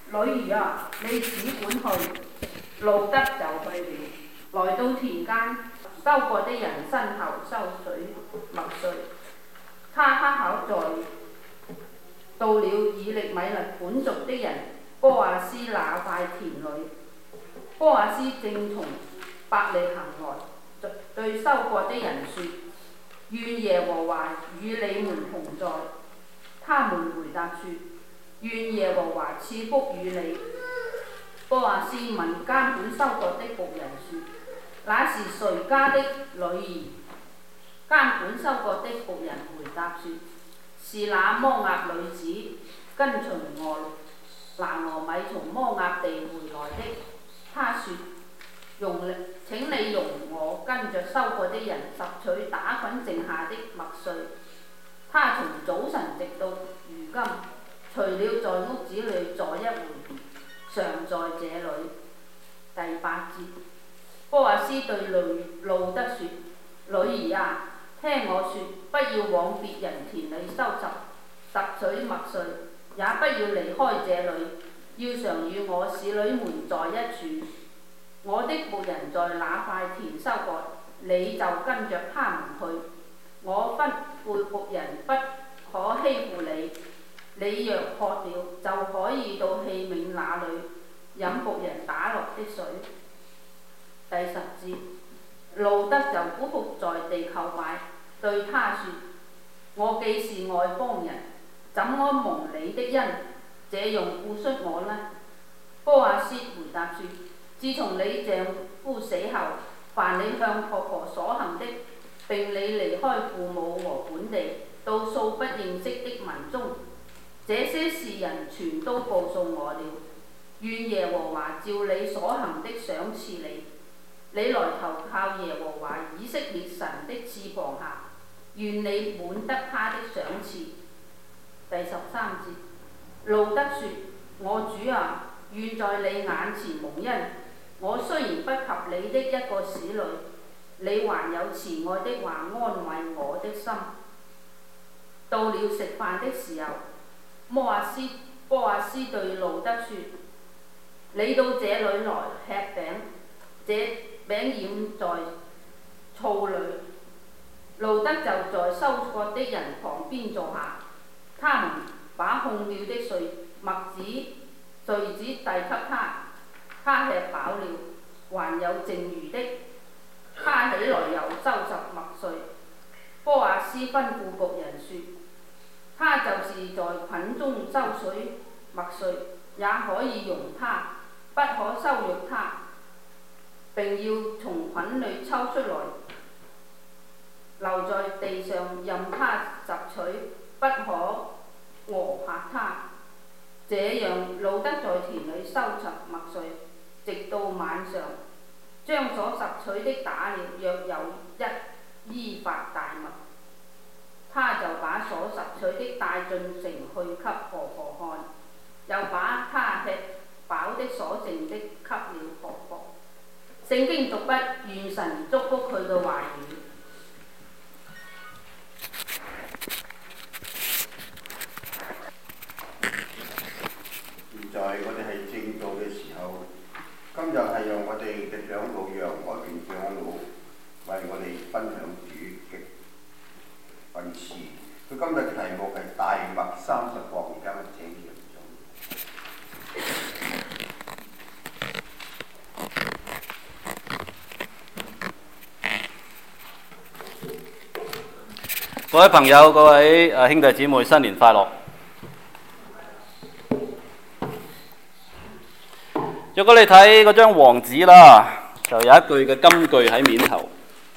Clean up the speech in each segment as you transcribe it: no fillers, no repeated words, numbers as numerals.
女兒啊，你只管去。路得就去了，來到田間，收割的人身後收取麥穗。他恰巧到了以利米勒本族的人波阿斯那塊田裏。波阿斯正從伯利恆來，對收割的人說：願耶和華與你們同在。他們回答說：願耶和華賜福與你。波阿斯問監管收割的僕人說：那是誰家的女兒？監管收割的僕人回答說：是那摩押女子跟隨拿俄米從摩押地回來的。他說：請你容我跟着收割的人拾取打滾剩下的麥穗。他從早晨直到如今，除了在屋子裏坐一會，常在這裏。第8節，波阿斯對路得說：女兒啊，聽我說，不要往別人田裏拾取麥穗，也不要離開這裏，要常與我使女們在一處。我的僕人在那塊田收割，你就跟着他們去。我吩咐僕人不可欺負你。你若渴了，就可以到器皿那裏飲僕人打落的水。第10節，路得就俯伏在地叩拜，對他說：我既是外邦人，怎麼蒙你的恩，這樣顧恤我呢？波阿斯回答說：自從你丈夫死後，凡你向婆婆所行的，並你離開父母和本地，到素不認識的民中，這些事人全都報訴我了。願耶和華照你所行的賞賜你。你來投靠耶和華以色列神的翅膀下，願你滿得他的賞賜。第13節，路得說：我主啊，願在你眼前蒙恩。我雖然不及你的一個使女，你還有慈愛的話安慰我的心。到了食飯的時候，波阿斯對路得說：你到這裏來吃餅，這餅染在醋裏。路得就在收割的人旁邊坐下，他們把控了的麥子穗子遞給他，他吃飽了，還有剩餘的，他起來又收拾麥穗。波阿斯吩咐僕人說：他就是在捆中收取麥穗，也可以容他，不可羞辱他，並要從捆裏抽出來，留在地上任他拾取，不可訛嚇他。這樣，路得在田裏收拾麥穗，直到晚上，將所拾取的打了，約有1伊法大麥。他就把所拾取的帶進城去給婆婆看，又把他吃飽的所剩的給了婆婆。聖經讀畢，願神祝福佢嘅話語。 現在我哋係正道嘅時候，今日係由我哋嘅長老楊海權長老為我哋分享主嘅訓詞。佢今日嘅題目係大麥30磅，而家我請楊總。 各位朋友、各位兄弟姊妹，新年快樂！如果你睇嗰張黃紙啦，就有一句嘅金句喺面頭，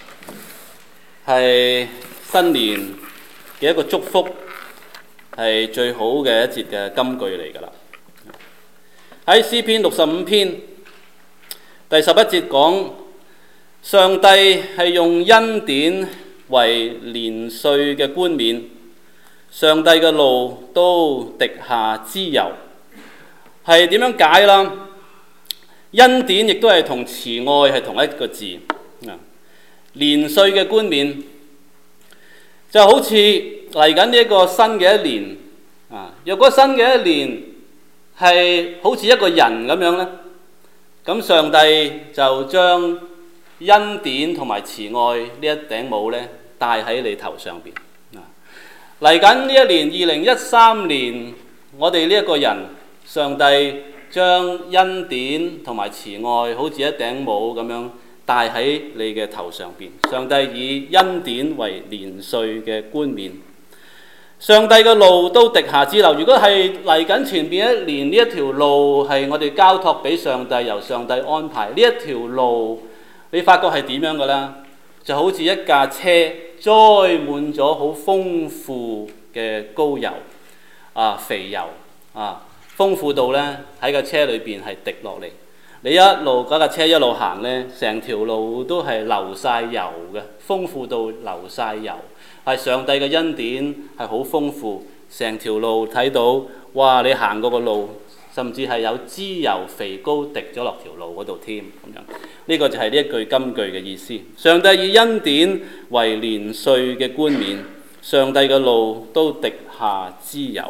係新年嘅一個祝福，係最好嘅一節嘅金句嚟㗎啦。喺詩篇65篇第11節講，上帝係用恩典為年歲嘅冠冕，上帝嘅路都滴下脂油，係點樣解啦？恩典亦都係同慈愛係同一個字。年歲嘅冠冕就好似嚟緊呢一個新嘅一年。若果新嘅一年係好似一個人咁樣呢，咁上帝就將恩典同埋慈愛呢一頂帽呢戴喺你頭上邊。嚟緊呢一年2013年，我哋呢一個人，上帝將恩典同埋慈愛好似一頂帽咁樣戴喺你嘅頭上邊。上帝以恩典為年歲嘅冠冕。上帝嘅路都滴下之流。如果係嚟緊前邊一年呢一條路係我哋交託俾上帝，由上帝安排呢一條路，你發覺係點樣嘅啦？就好似一架車載滿咗好豐富嘅膏油肥油豐富到呢喺架車裏邊係滴落嚟。你一路嗰架車一路行呢，成條路都係流晒油嘅，豐富到流晒油。係上帝嘅恩典係好豐富，成條路睇到，哇！你行過個路，甚至係有脂油肥膏滴咗落條路嗰度添咁樣。呢個就係呢一句金句嘅意思。上帝以恩典為年歲嘅冠冕，上帝嘅路都滴下脂油。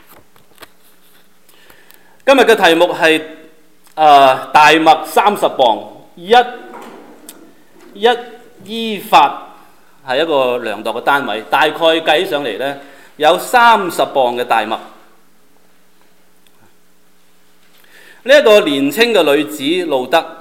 今日嘅題目係大麥30磅，一伊法。係一個量度嘅單位，大概計上嚟呢，有30磅嘅大麥。呢一個年青嘅女子路德，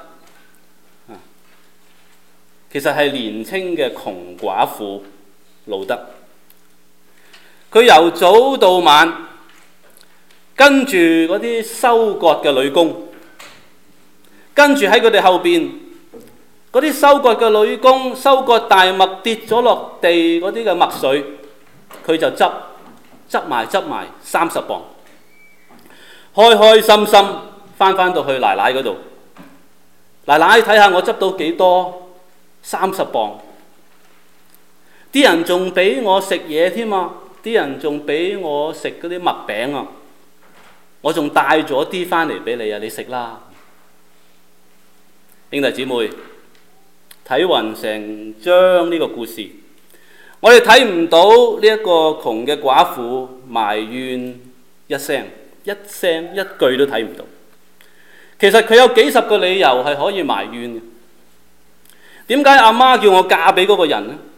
其實係年青嘅窮寡婦路德。佢由早到晚跟住嗰啲收割嘅女工，跟住喺佢哋後邊。嗰啲收割嘅女工收割大麥跌咗落地嗰啲嘅麥穗，佢就執埋30磅，開開心心翻到去奶奶嗰度。奶奶睇下我執到幾多？30磅。啲人仲俾我食嘢添啊！啲人仲俾我食嗰啲麥餅啊！我仲帶咗啲翻嚟俾你啊！你食啦，兄弟姊妹。睇勻成章呢個故事，我哋睇唔到呢一個窮嘅寡婦埋怨一聲一句都睇唔到。其實佢有幾十個理由係可以埋怨嘅。點解阿媽叫我嫁俾嗰個人呢？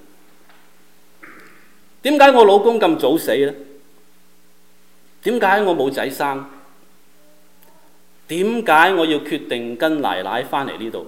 點解我老公咁早死呢？點解我冇仔生？點解我要決定跟奶奶翻嚟呢度？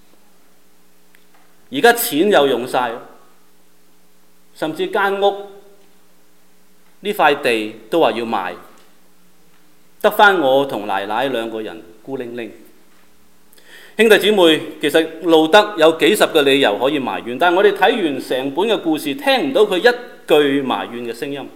而家錢又用晒，甚至間屋呢塊地都話要賣，得返我同奶奶兩個人孤零零。兄弟姊妹，其實路德有幾十個理由可以埋怨，但係我哋睇完成本嘅故事，聽唔到佢一句埋怨嘅聲音。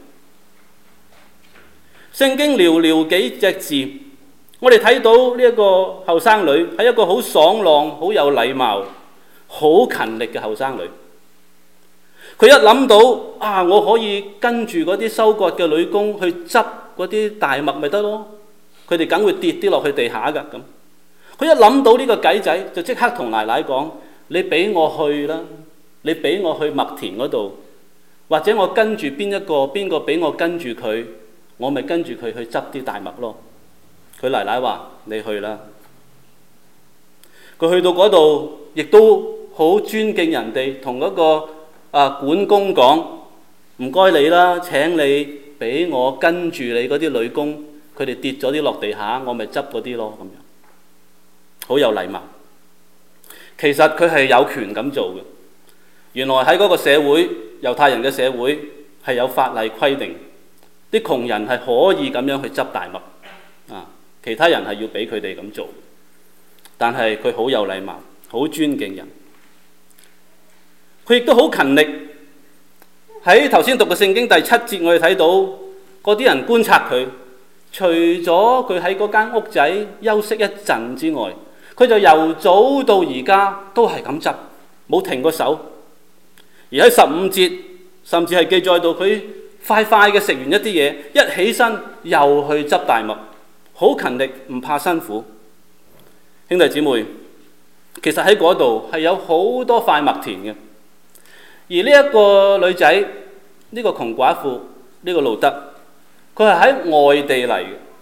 聖經寥寥幾隻字，我哋睇到呢一個後生女係一個好爽朗、好有禮貌、好勤力嘅後生女。佢一諗到我可以跟住嗰啲收割嘅女工去執嗰啲大麥咪得咯，佢哋梗會跌啲落去地下㗎咁。佢一諗到呢個計仔，就即刻同奶奶講：你俾我去啦，你俾我去麥田嗰度，或者我跟住邊個俾我跟住佢，我咪跟住佢去執啲大麥咯。佢奶奶話：你去啦。佢去到嗰度，亦都好尊敬人哋，同嗰個管工講：唔該你啦，請你俾我跟住你嗰啲女工，佢哋跌咗啲落地下，我咪執嗰啲咯咁樣，好有禮貌。其實佢係有權咁做嘅。原來喺嗰個社會，猶太人嘅社會係有法例規定，啲窮人係可以咁樣去執大麥，其他人係要俾佢哋咁做。但係佢好有禮貌，好尊敬人。佢亦都好勤力。喺頭先讀嘅聖經第7節，我哋睇到嗰啲人觀察佢，除咗佢喺嗰間屋仔休息一陣之外，佢就由早到而家都係咁執，冇停過手。而喺15節，甚至係記載到佢快嘅食完一啲嘢，一起身又去執大麥，好勤力，唔怕辛苦。兄弟姊妹，其實喺嗰度係有好多塊麥田嘅。而呢一個女仔，呢個窮寡婦，呢個路德，佢係喺外地嚟嘅。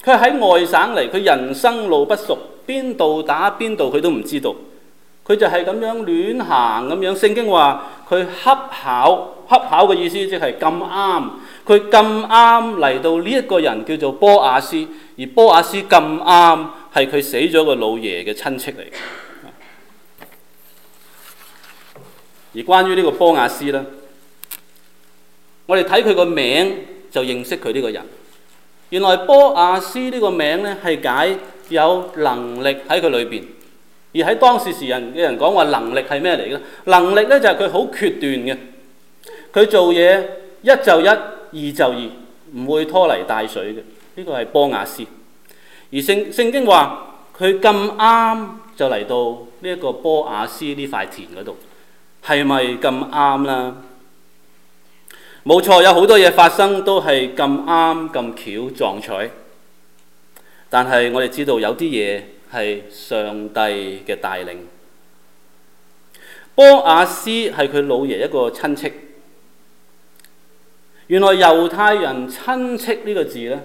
佢喺外省嚟，佢人生路不熟，邊度打邊度佢都唔知道。佢就係咁樣亂行咁樣。聖經話佢恰巧嘅意思即係咁啱，佢咁啱嚟到呢一個人叫做波亞斯，而波亞斯咁啱係佢死咗個老爺嘅親戚嚟。而關於呢個波亞斯呢，我哋睇佢個名就認識佢呢個人。原來波亞斯呢個名呢係解有能力喺佢裏邊，而喺當時人嘅人講話能力係咩嚟嘅？能力呢就係佢好決斷嘅，佢做嘢一就一，二就二，唔會拖泥帶水嘅。呢個係波亞斯。而聖經話佢咁啱就嚟到呢一個波亞斯呢塊田嗰度，係咪咁啱啦？冇錯，有好多嘢發生都係咁啱咁巧撞彩，但係我哋知道有啲嘢係上帝嘅帶領。波亞斯係佢老爺一個親戚。原來猶太人親戚呢個字呢，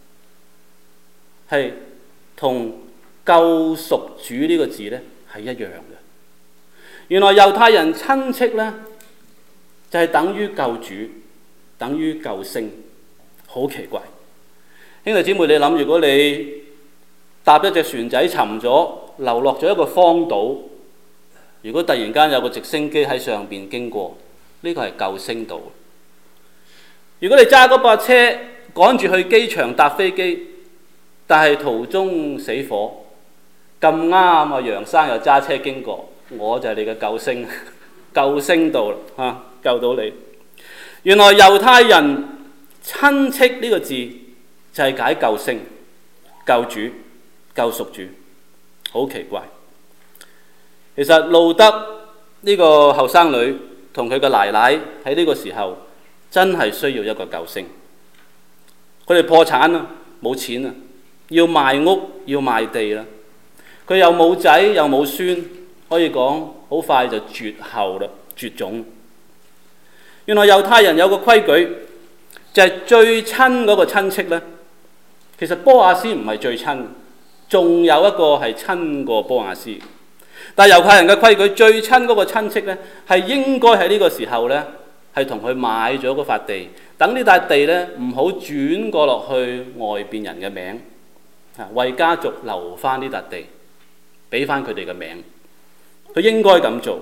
係同救贖主呢個字呢係一樣嘅。原來猶太人親戚呢，就係等於救主，等於救星，好奇怪。兄弟姊妹，你諗，如果你搭一隻船仔沉咗，流落咗一個荒島，如果突然間有個直升機喺上邊經過，呢個係救星道。如果你揸嗰架車趕住去機場搭飛機，但係途中死火，咁啱啊楊生又揸車經過，我就係你嘅救星，救星道啦，救到你。原來猶太人親戚呢個字就係解救星、救主、救贖主，好奇怪。其實路德呢個後生女同佢嘅奶奶喺呢個時候真係需要一個救星。佢哋破產啦，冇錢啦，要賣屋要賣地啦。佢又冇仔又冇孫，可以講好快就絕後啦，絕種。原來猶太人有個規矩，就係最親嗰個親戚呢，其實波亞斯唔係最親，仲有一個係親過波亞斯。但係猶太人嘅規矩，最親嗰個親戚呢，係應該喺呢個時候呢，係同佢買咗嗰塊地，等呢笪地呢唔好轉過落去外邊人嘅名，為家族留翻呢笪地，俾翻佢哋嘅名。佢應該咁做。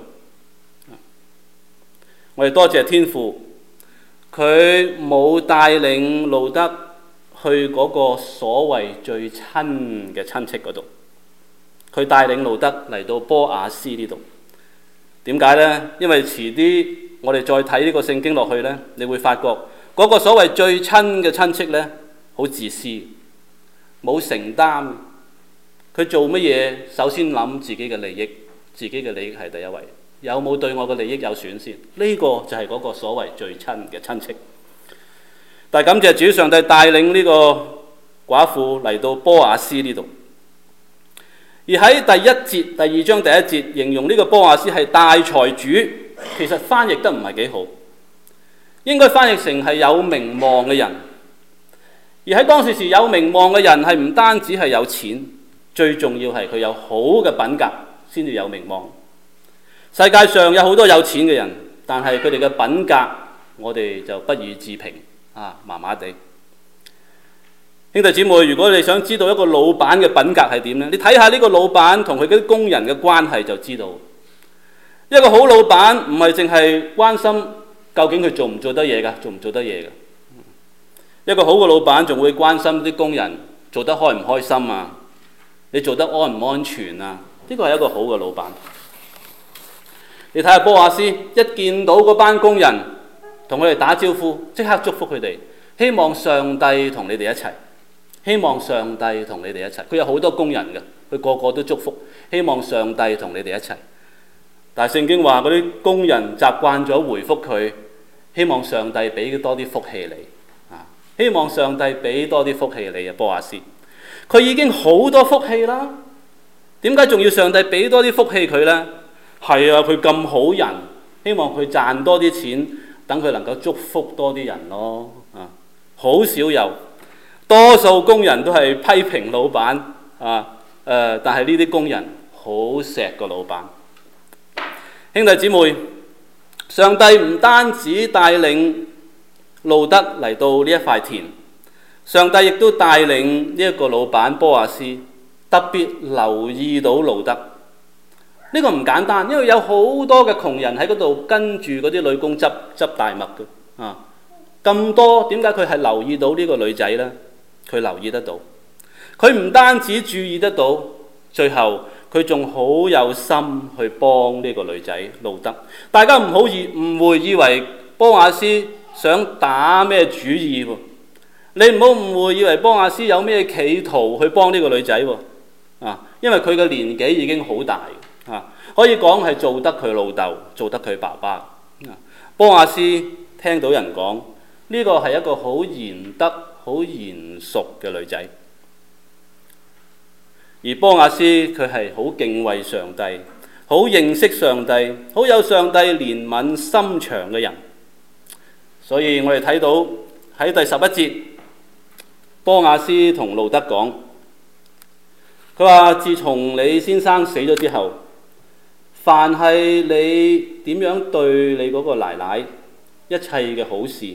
我哋多謝天父，佢冇帶領路德去嗰個所謂最親嘅親戚嗰度，佢帶領路德嚟到波亞斯呢度。點解呢？因為遲啲我哋再睇呢個聖經落去呢，你會發覺嗰個所謂最親嘅親戚呢，好自私，冇承擔。佢做乜嘢？首先諗自己嘅利益，自己嘅利益係第一位。有冇對我嘅利益有損先？呢個就係嗰個所謂最親嘅親戚。但係感謝主上帝帶領呢個寡婦嚟到波亞斯呢度。而喺第一節，第二章第一節形容呢個波亞斯係大財主，其實翻譯得唔係幾好，應該翻譯成係有名望嘅人。而喺當時有名望嘅人係唔單止係有錢，最重要係佢有好嘅品格先至有名望。世界上有好多有錢嘅人，但係佢哋嘅品格我哋就不予置評，麻麻地。兄弟姊妹，如果你想知道一個老闆嘅品格係點呢？你睇下呢個老闆同佢嗰啲工人嘅關係就知道。一個好老闆唔係淨係關心究竟佢做唔做得嘢㗎，做唔做得嘢㗎。一個好嘅老闆仲會關心啲工人做得開唔開心啊，你做得安唔安全啊？呢個係一個好嘅老闆。你睇下波亞斯，一見到嗰班工人，同佢哋打招呼，即刻祝福佢哋，希望上帝同你哋一齊，希望上帝同你哋一齊。佢有好多工人嘅，佢個個都祝福，希望上帝同你哋一齊。但係聖經話嗰啲工人習慣咗回覆佢，希望上帝俾多啲福氣你，希望上帝俾多啲福氣你啊，波亞斯。佢已經好多福氣啦，點解仲要上帝俾多啲福氣佢呢？係啊，佢咁好人，希望佢賺多啲錢，等佢能夠祝福多啲人咯。好少有多數工人都係批評老闆但係呢啲工人好錫個老闆。兄弟姊妹，上帝唔單止帶領路得嚟到呢一塊田，上帝亦都帶領呢一個老闆波亞斯特別留意到路得。呢個唔簡單，因為有好多嘅窮人喺嗰度跟住嗰啲女工執大麥嘅咁多，點解佢係留意到呢個女仔呢？佢留意得到，佢唔單止注意得到，最後佢仲好有心去幫呢個女仔路得。大家唔好誤會以為波亞斯想打咩主意喎？你唔好誤會以為波亞斯有咩企圖去幫呢個女仔喎？因為佢嘅年紀已經好大可以講係做得佢老豆，做得佢爸爸。波亞斯聽到人講呢個係一個好賢德、好賢淑嘅女仔，而波亞斯佢係好敬畏上帝，好認識上帝，好有上帝憐憫心腸嘅人。所以我哋睇到喺第11節，波亞斯同路得講，佢話：自從你先生死咗之後，凡係你點樣對你嗰個奶奶一切嘅好事，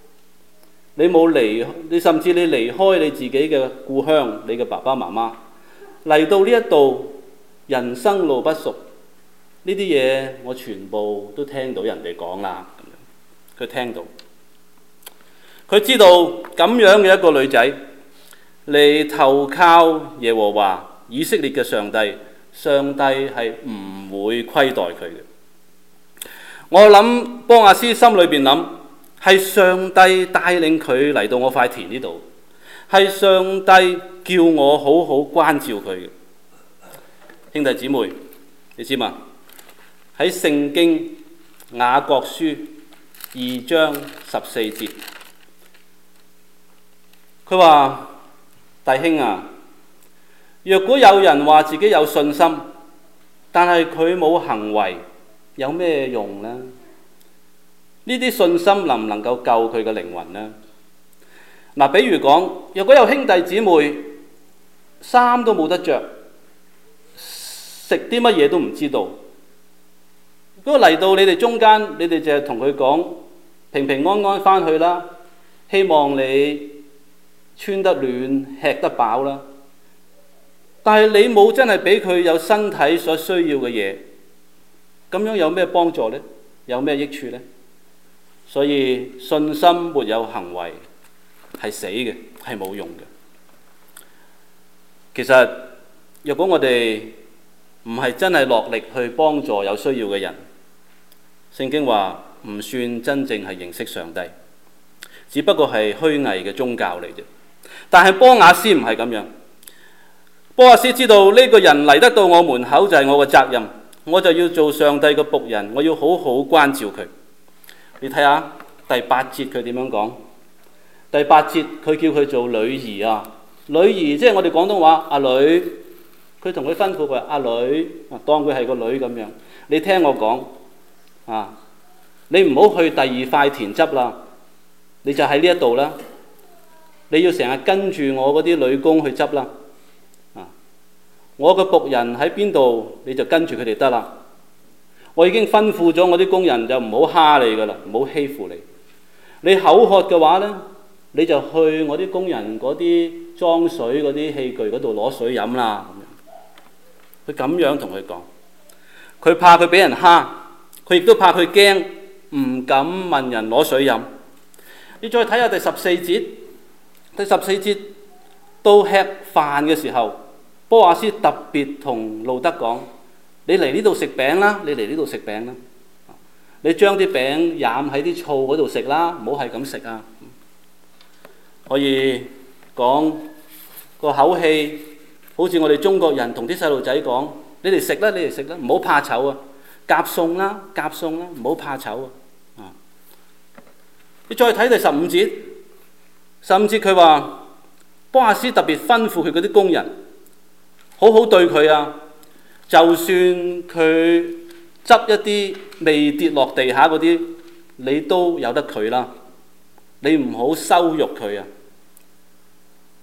你甚至你離開你自己嘅故鄉，你嘅爸爸媽媽嚟到呢一度，人生路不熟，呢啲嘢我全部都聽到人哋講啦。佢聽到，佢知道咁樣嘅一個女仔嚟投靠耶和華以色列嘅上帝，上帝係唔會虧待佢嘅。我諗波亞斯心裏邊諗，係上帝帶領佢嚟到我塊田呢度，係上帝叫我好好關照佢嘅。兄弟姊妹，你知嘛？喺聖經雅各書2章14節，佢話：弟兄啊，若果有人話自己有信心，但係佢冇行為，有咩用呢？呢啲信心能唔能夠救佢嘅靈魂呢？比如講，若果有兄弟姊妹衫都冇得着，食啲乜嘢都唔知道，如果嚟到你哋中間，你哋就係同佢講平平安安返去啦，希望你穿得暖，吃得飽啦。但係你冇真係俾佢有身體所需要嘅嘢，咁樣有咩幫助呢？有咩益處呢？所以信心沒有行為係死嘅，係冇用嘅。其實若果我哋唔係真係落力去幫助有需要嘅人，聖經話唔算真正係認識上帝，只不過係虛偽嘅宗教嚟啫。但係波亞斯唔係咁樣，波亞斯知道呢個人嚟得到我門口就係我嘅責任，我就要做上帝嘅僕人，我要好好關照佢。你睇下第8節佢點樣講？第8節佢叫佢做女兒啊，女兒即係我哋廣東話阿女，佢同佢吩咐佢阿女，當佢係個女咁樣。你聽我講你唔好去第2塊田執啦，你就喺呢一度啦。你要成日跟住我嗰啲女工去執啦。我嘅僕人喺邊度，你就跟住佢哋得啦。我已經吩咐咗我啲工人就唔好蝦你噶啦，唔好欺負你。你口渴嘅話呢，你就去我啲工人嗰啲裝水嗰啲器具嗰度攞水飲啦。佢咁樣同佢講，佢怕佢俾人蝦，佢亦都怕佢驚，唔敢問人攞水飲。你再睇下第14節，第14節到吃飯嘅時候，波亞斯特別同路得講：你嚟呢度食餅啦，你嚟呢度食餅啦，你將啲餅染喺啲醋嗰度食啦，唔好係咁食啊！可以講個口氣，好似我哋中國人同啲細路仔講：你哋食啦，你哋食啦，唔好怕醜啊！夾餸啦，夾餸啦，唔好怕醜啊！你再睇第15節，15節佢話波亞斯特別吩咐佢嗰啲工人好好對佢啊！就算佢執一啲未跌落地下嗰啲，你都由得佢啦。你唔好羞辱佢啊！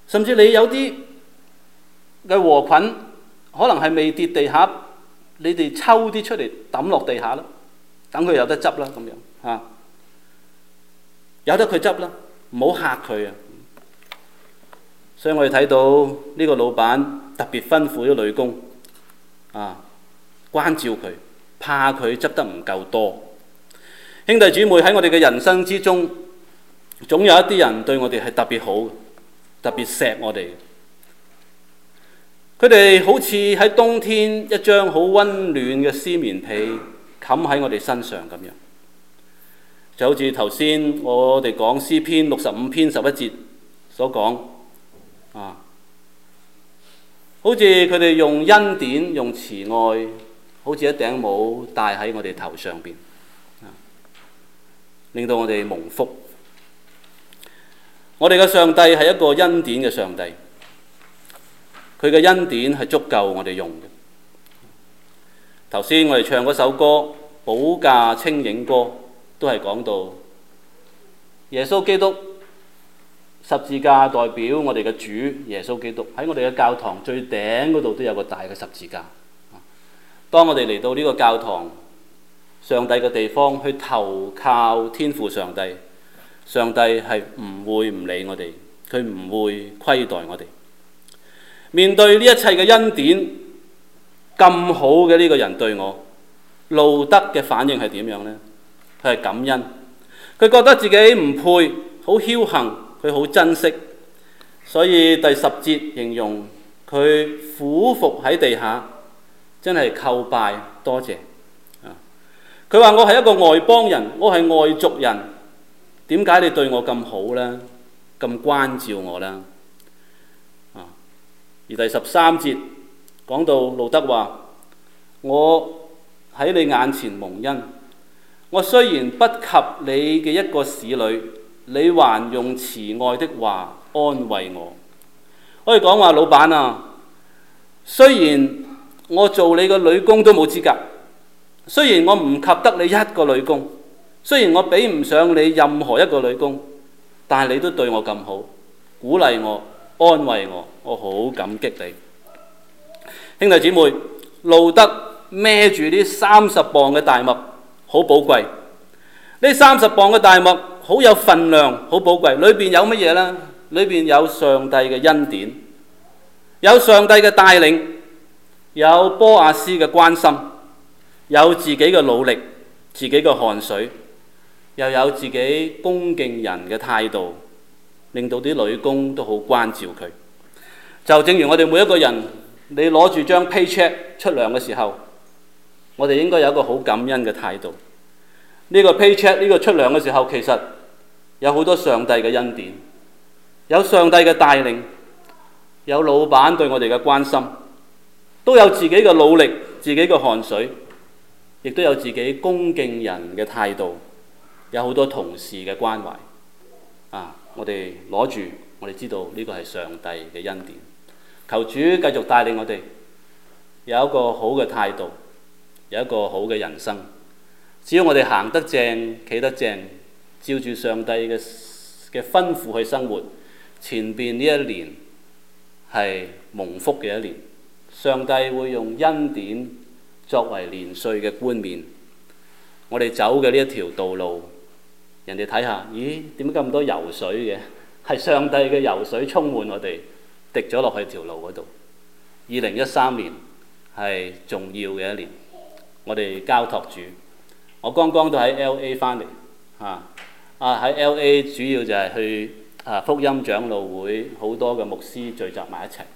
甚至你有啲嘅禾捆可能係未跌地下，你哋抽啲出嚟抌落地下啦，等佢有得執啦咁樣嚇，有得佢執啦，唔好嚇佢啊！所以我哋睇到呢個老闆特別吩咐啲女工啊，關照佢，怕佢執得唔夠多。兄弟姊妹，喺我哋嘅人生之中，總有一啲人對我哋係特別好，特別錫我哋。佢哋好似喺冬天一張好溫暖嘅絲棉被冚喺我哋身上咁樣，就好似頭先我哋講詩篇65篇11節所講啊，好似佢哋用恩典、用慈愛，好似一頂帽戴喺我哋頭上邊，令到我哋蒙福。我哋嘅上帝係一個恩典嘅上帝，佢嘅恩典係足夠我哋用嘅。頭先我哋唱嗰首歌《保駕清影歌》，都係講到耶穌基督十字架代表我哋嘅主耶穌基督，喺我哋嘅教堂最頂嗰度都有個大嘅十字架。當我哋嚟到呢個教堂，上帝嘅地方去投靠天父上帝，上帝係唔會唔理我哋，佢唔會虧待我哋。面對呢一切嘅恩典，咁好嘅呢個人對我，路德嘅反應係點樣呢？佢係感恩，佢覺得自己唔配，好僥倖，佢好珍惜，所以第10節形容佢俯伏喺地下，真係叩拜多謝。佢話：我係一個外邦人，我係外族人，點解你對我咁好呢？咁關照我呢？而第13節講到路德話：我喺你眼前蒙恩，我雖然不及你嘅一個使女，你還用慈愛的話安慰我。可以講話，老闆啊，雖然我做你個女工都冇資格，雖然我唔及得你一個女工，雖然我比唔上你任何一個女工，但係你都對我咁好，鼓勵我，安慰我，我好感激你。兄弟姊妹，路德孭住呢30磅嘅大麥，好寶貴。呢30磅嘅大麥好有份量，好寶貴。裏邊有乜嘢呢？裏邊有上帝嘅恩典，有上帝嘅帶領，有波阿斯嘅關心，有自己嘅努力，自己嘅汗水，又有自己恭敬人嘅態度，令到啲女工都好關照佢。就正如我哋每一個人，你攞住張 paycheck 出糧嘅時候，我哋應該有一個好感恩嘅態度。呢個 paycheck 呢個出糧嘅時候，其實有好多上帝嘅恩典，有上帝嘅帶領，有老闆對我哋嘅關心，都有自己嘅努力，自己嘅汗水，亦都有自己恭敬人嘅態度，有好多同事嘅關懷。我哋攞住，我哋知道呢個係上帝嘅恩典。求主繼續帶領我哋有一個好嘅態度，有一個好嘅人生。只要我哋行得正，企得正，照住上帝嘅吩咐去生活，前邊呢一年係蒙福嘅一年。上帝會用恩典作為年歲嘅冠冕。我哋走嘅呢一條道路，人哋睇下，咦，點解咁多油水嘅？係上帝嘅油水充滿我哋，滴咗落去條路嗰度。2013年係重要嘅一年，我哋交託主。我剛剛都喺 LA 翻嚟，喺 LA 主要就係去福音長老會，好多嘅牧師聚集埋一齊。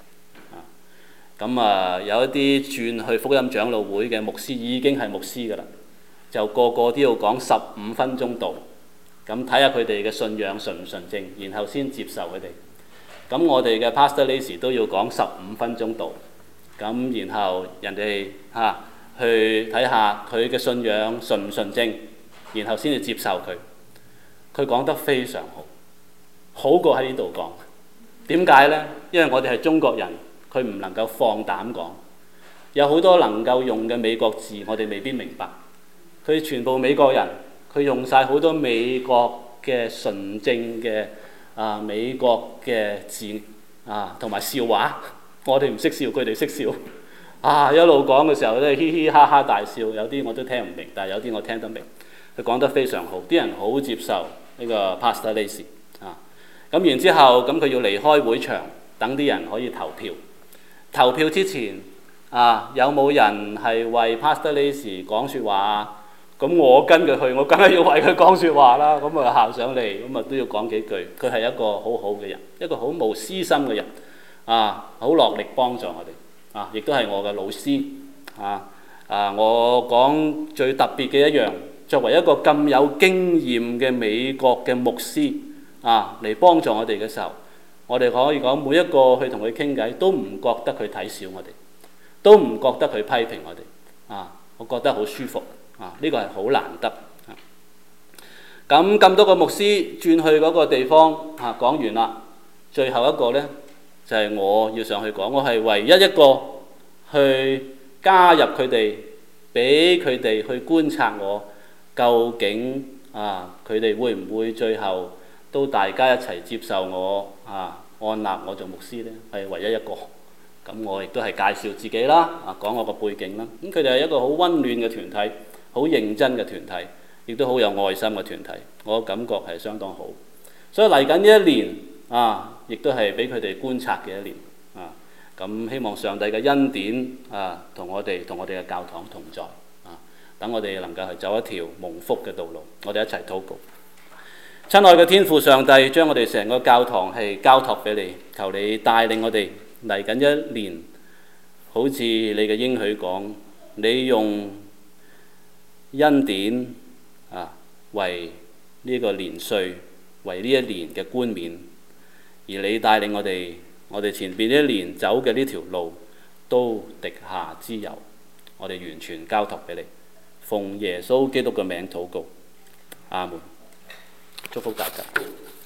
有一啲轉去福音長老會嘅牧師已經係牧師㗎啦，就個個都要講15分鐘道，咁睇下佢哋嘅信仰純唔純正，然後先接受佢哋。咁我哋嘅 Pastor Lacy 都要講15分鐘道，咁然後人哋去睇下佢嘅信仰純唔純正，然後先至接受佢。佢講得非常好，好過喺呢度講。點解呢？因為我哋係中國人，佢唔能夠放膽講。有好多能夠用嘅美國字，我哋未必明白。佢全部美國人，佢用晒好多美國嘅純正嘅美國嘅字， 同埋笑話，我哋唔識笑，佢哋識笑。一路講嘅時候都係嘻嘻哈哈大笑，有啲我都聽唔明，但係有啲我聽得明。佢講得非常好，啲人好接受呢個 Pastor Lacy 咁然之後，咁佢要離開會場，等啲人可以投票。投票之前有冇人係為 Pastor Lacy 講説話？咁我跟佢去，我梗係要為佢講説話啦。咁行上嚟，咁都要講幾句。佢係一個好好嘅人，一個好無私心嘅人，好落力幫助我哋，亦都係我嘅老師。我講最特別嘅一樣，作為一個咁有經驗嘅美國嘅牧師嚟幫助我哋嘅時候，我哋可以講每一個去同佢傾偈，都唔覺得佢睇小我哋，都唔覺得佢批評我哋。我覺得好舒服。呢個係好難得。咁多個牧師轉去嗰個地方講完啦，最後一個呢，就係我要上去講，我係唯一一個去加入佢哋，俾佢哋去觀察我究竟佢哋會唔會最後都大家一齊接受我按立我做牧師呢？係唯一一個。咁我亦都係介紹自己啦，講我個背景啦。咁佢哋係一個好溫暖嘅團體，好認真嘅團體，亦都好有愛心嘅團體，我感覺係相當好。所以嚟緊呢一年亦都係俾佢哋觀察嘅一年。咁希望上帝嘅恩典同我哋嘅教堂同在。等我哋能夠係走一條蒙福嘅道路。我哋一齊禱告。親愛嘅天父上帝，將我哋成個教堂係交託俾你，求你帶領我哋嚟緊一年，好似你嘅應許講，你用恩典為呢個年歲，為呢一年嘅冠冕，而你帶領我哋前邊呢一年走嘅呢條路都滴下脂油，我哋完全交託俾你，奉耶穌基督嘅名禱告，阿門。祝福大家。